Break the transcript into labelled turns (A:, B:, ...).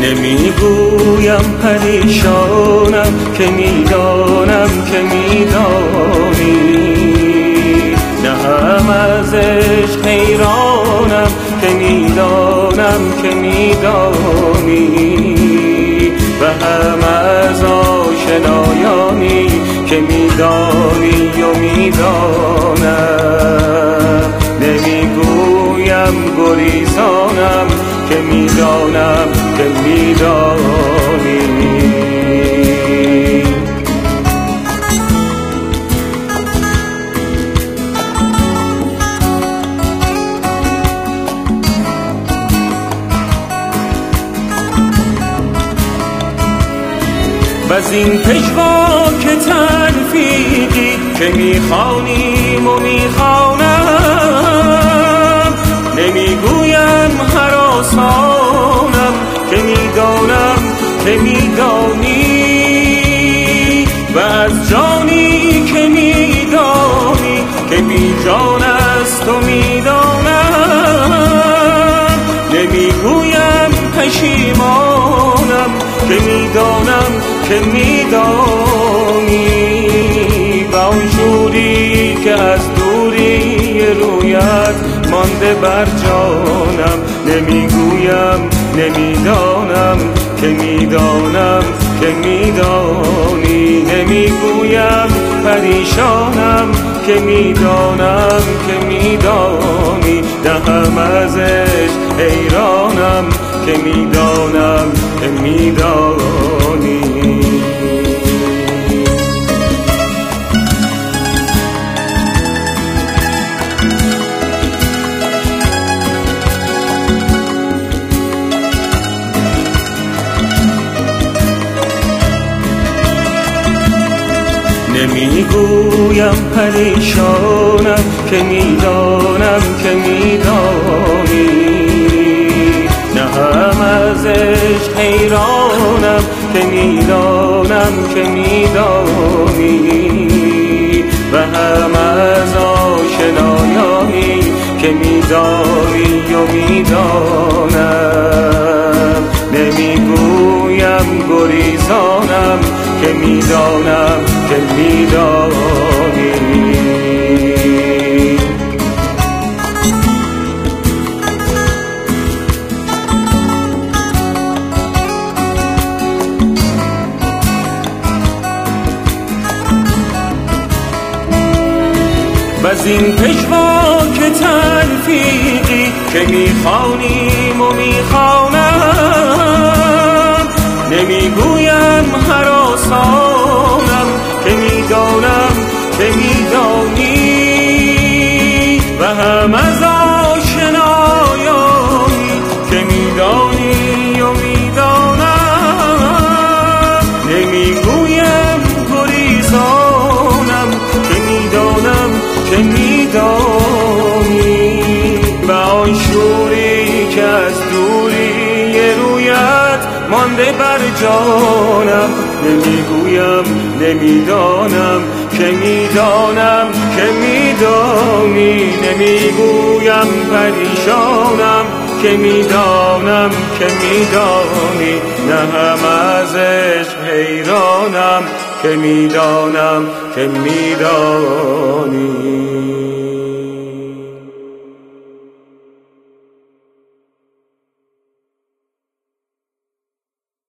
A: نمیگویم پریشانم که میدانم که میدانی، نه هم از عشق حیرانم که میدانم که میدانی، و هم از آشنایانی که میدانی و میدانم. نمیگویم گریزانم که میدانم که میدانی. وز این پژواک تلفیقی که میخوانیم و میخوانم، نمیگویم هراسانم که میدانم که میدانی، و از جانی که میدانی که بی جان است و میدانم. نمیگویم پشیمانم که میدانم که میدانی، و آن شوری که از دوری رویت مانده بر جانم. نمیگویم نمیدانم که میدانم که میدانی، نمیگویم پریشانم که میدانم که میدانی، نه هم از عشق حیرانم که میدانم که میدانی. نمیگویم پریشانم که میدانم که میدانی، نه هم از عشق حیرانم که میدانم که میدانی، و هم از آشنایانی که میدانی و میدانم. نمیگویم گریزانم که میدانم که میدانی. وز این پژواک تلفیقی که میخوانیم و میخوانم، نمیگویم هراسانم که میدانم که میدانی، و هم از آشنایانی که میدانی و میدانم. نمیگویم گریزانم که میدانم که میدانی، و آن شوری که از دوری رویت مانده بر جانم. نمیگویم نمیدانم که میدانم که میدانی، نمیگویم پریشانم که میدانم که میدانی، نه هم از عشق حیرانم که میدانم که میدانی.